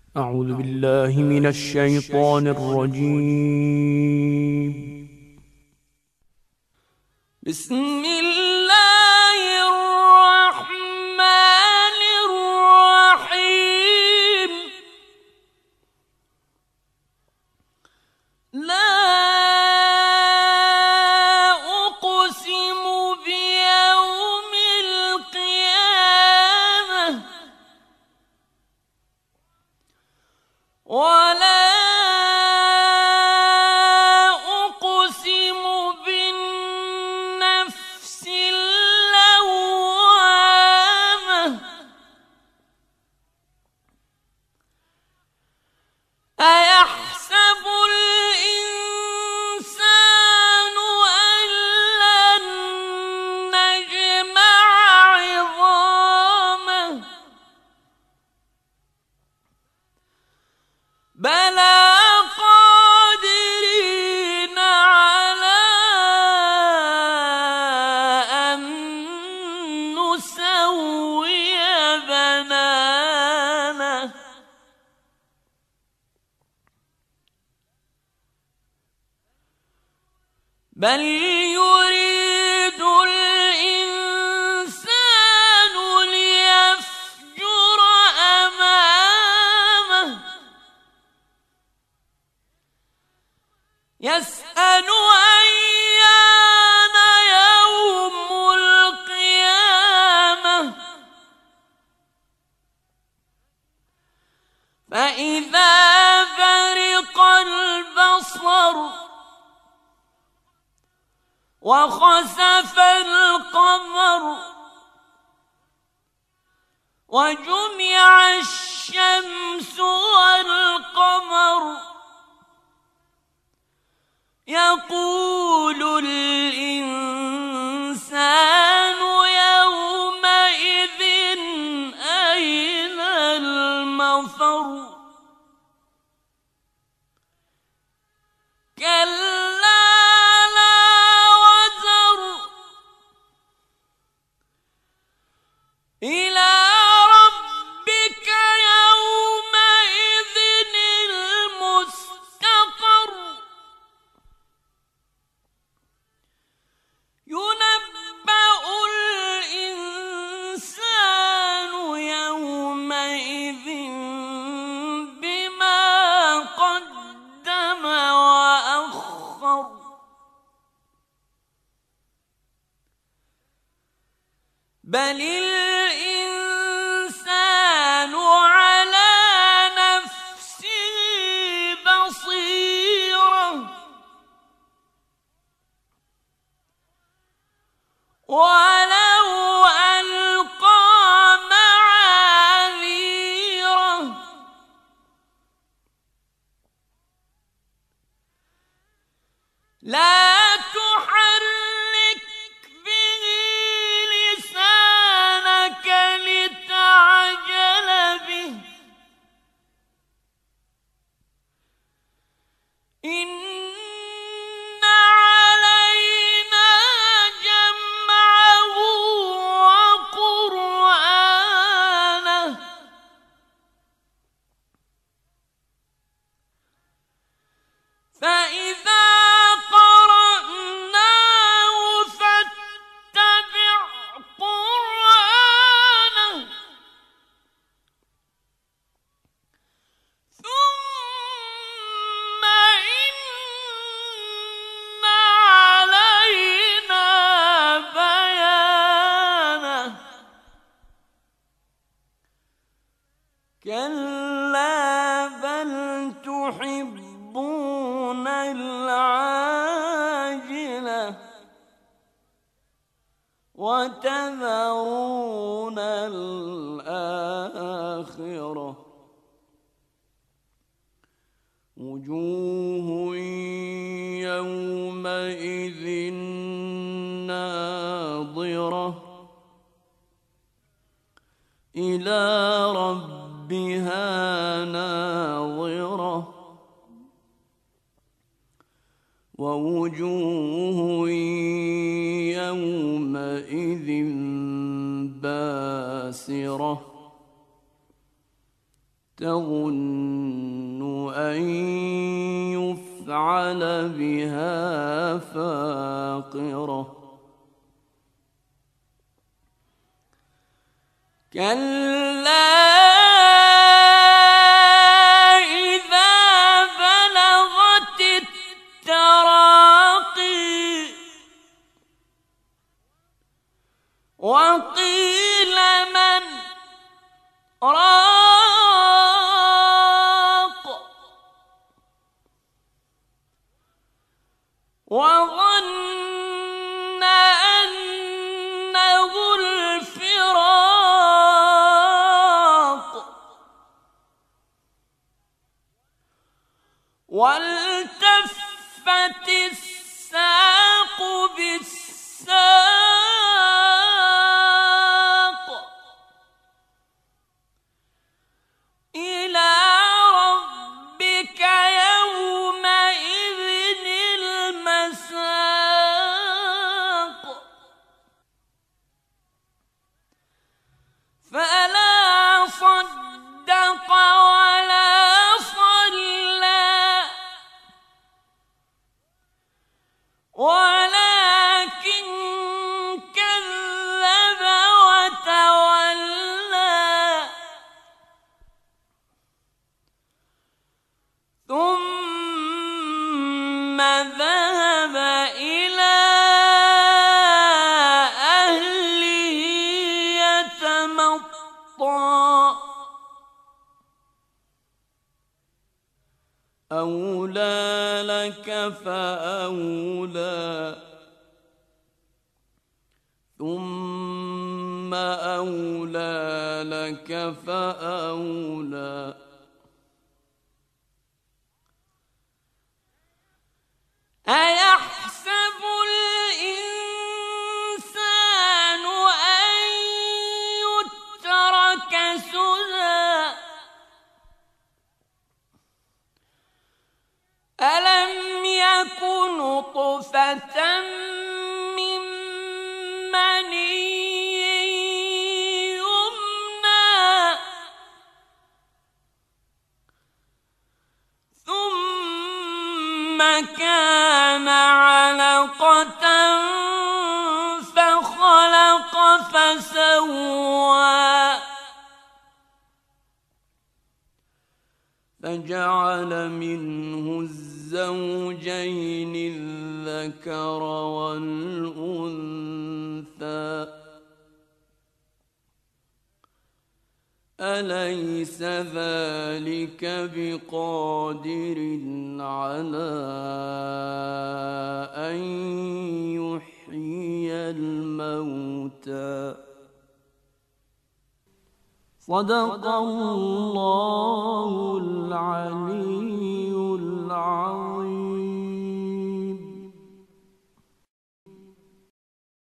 أعوذ بالله من الشيطان الرجيم. بسم الله الرحمن الرحيم. لا أقسم بيوم القيامة ولا أقسم بالنفس اللوامة. أيحسب الإنسان أن لن نجمع عظامه بلى قادرين على أن نسوي بنانه بل يريد الإنسان ليفجر أمامه يسأل أيان يوم القيامة فإذا برق البصر وخسف القمر وجمع الشمس والقمر يقول الإنسان يومئذ أين المفر كلا لا وزر إلى ربك يومئذ المستقر ينبأ الإنسان يومئذ بما قدم وأخر بل الإنسان على نفسه بصيرة ولو ألقى معاذيره لا تحرك به لسانك لتعجل به إن علينا جمعه وقرآنه فإذا قرأناه فاتبع قرآنه ثم إن علينا بيانه كلا بل تحبون العاجلة وتذرون الآخرة وجوه يومئذ ناظرة إلى ربها ناظرة ووجوه يومئذ باسرة تظن أن يفعل بها فاقرة كلا إذا بلغت التراقي وقيل من راق وظن أنه الفراق والتفت الساق بالساق إلى ربك يومئذ المساق فلا صدق ولا صلى ولكن كذب وتولى ثم ذهب إلى أهله يتمطى أولى لك فأولى ثم أولى لك فأولى أيحسب الإنسان أن يترك سدى ألم يك نطفة من مني يمنى ثم كان علقة فخلق فسوى فجعل منه الزوجين الذكر والأنثى أليس ذلك بقادر على أن يحيي الموتى صدق الله العلي